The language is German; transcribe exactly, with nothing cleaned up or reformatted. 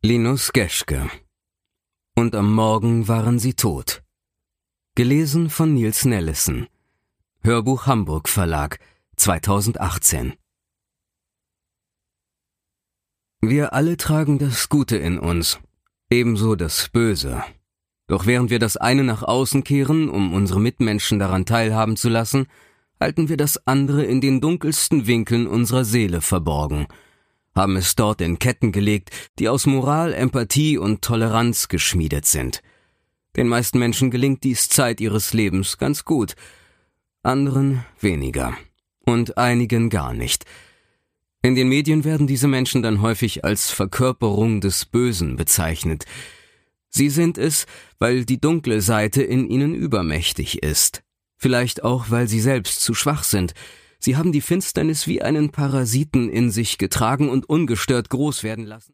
Linus Geschke. Und am Morgen waren sie tot. Gelesen von Nils Nellissen. Hörbuch Hamburg Verlag, zweitausendachtzehn. Wir alle tragen das Gute in uns, ebenso das Böse. Doch während wir das eine nach außen kehren, um unsere Mitmenschen daran teilhaben zu lassen, halten wir das andere in den dunkelsten Winkeln unserer Seele verborgen, haben es dort in Ketten gelegt, die aus Moral, Empathie und Toleranz geschmiedet sind. Den meisten Menschen gelingt dies Zeit ihres Lebens ganz gut, anderen weniger und einigen gar nicht. In den Medien werden diese Menschen dann häufig als Verkörperung des Bösen bezeichnet. Sie sind es, weil die dunkle Seite in ihnen übermächtig ist. Vielleicht auch, weil sie selbst zu schwach sind. Sie haben die Finsternis wie einen Parasiten in sich getragen und ungestört groß werden lassen.